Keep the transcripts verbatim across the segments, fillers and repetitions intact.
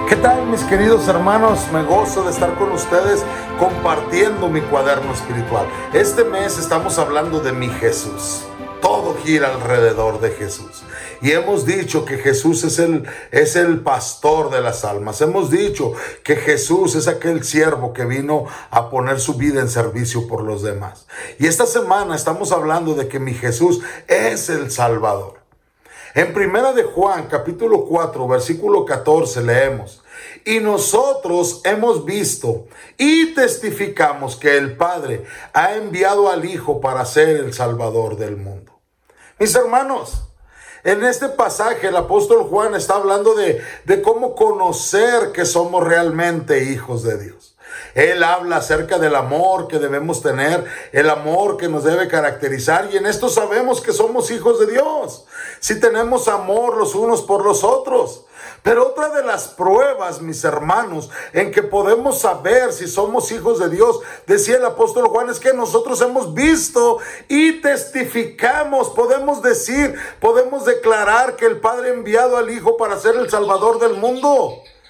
¿Qué tal, mis queridos hermanos? Me gozo de estar con ustedes compartiendo mi cuaderno espiritual. Este mes estamos hablando de mi Jesús. Todo gira alrededor de Jesús. Y hemos dicho que Jesús es el, es el pastor de las almas. Hemos dicho que Jesús es aquel siervo que vino a poner su vida en servicio por los demás. Y esta semana estamos hablando de que mi Jesús es el Salvador. En primera de Juan, capítulo cuatro, versículo catorce, leemos: y nosotros hemos visto y testificamos que el Padre ha enviado al Hijo para ser el Salvador del mundo. Mis hermanos, en este pasaje el apóstol Juan está hablando de, de cómo conocer que somos realmente hijos de Dios. Él habla acerca del amor que debemos tener, el amor que nos debe caracterizar, y en esto sabemos que somos hijos de Dios, si tenemos amor los unos por los otros. Pero otra de las pruebas, mis hermanos, en que podemos saber si somos hijos de Dios, decía el apóstol Juan, es que nosotros hemos visto y testificamos, podemos decir, podemos declarar que el Padre ha enviado al Hijo para ser el Salvador del mundo.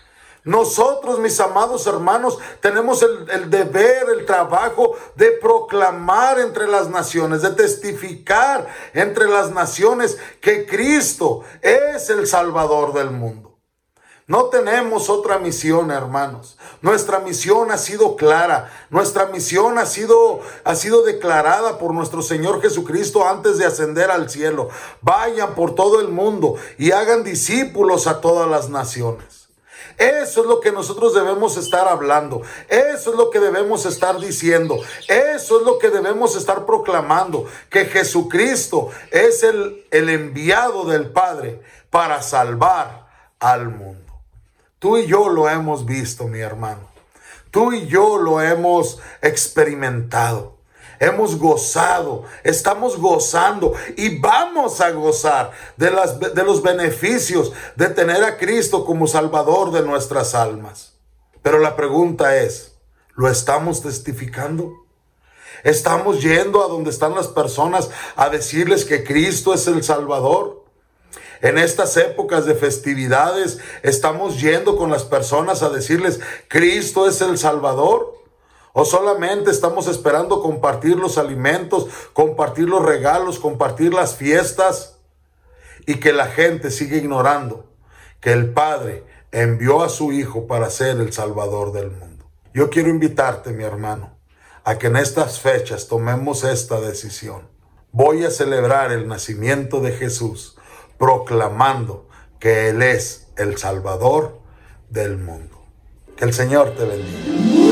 Nosotros, mis amados hermanos, tenemos el, el deber, el trabajo de proclamar entre las naciones, de testificar entre las naciones que Cristo es el Salvador del mundo. No tenemos otra misión, hermanos. Nuestra misión ha sido clara. Nuestra misión ha sido, ha sido declarada por nuestro Señor Jesucristo antes de ascender al cielo. Vayan por todo el mundo y hagan discípulos a todas las naciones. Eso es lo que nosotros debemos estar hablando. Eso es lo que debemos estar diciendo. Eso es lo que debemos estar proclamando. Que Jesucristo es el, el enviado del Padre para salvar al mundo. Tú y yo lo hemos visto, mi hermano. Tú y yo lo hemos experimentado. Hemos gozado, estamos gozando y vamos a gozar de, las, de los beneficios de tener a Cristo como Salvador de nuestras almas. Pero la pregunta es, ¿lo estamos testificando? ¿Estamos yendo a donde están las personas a decirles que Cristo es el Salvador? En estas épocas de festividades, ¿estamos yendo con las personas a decirles Cristo es el Salvador? ¿O solamente estamos esperando compartir los alimentos, compartir los regalos, compartir las fiestas, y que la gente sigue ignorando que el Padre envió a su Hijo para ser el Salvador del mundo? Yo quiero invitarte, mi hermano, a que en estas fechas tomemos esta decisión. Voy a celebrar el nacimiento de Jesús, proclamando que Él es el Salvador del mundo. Que el Señor te bendiga.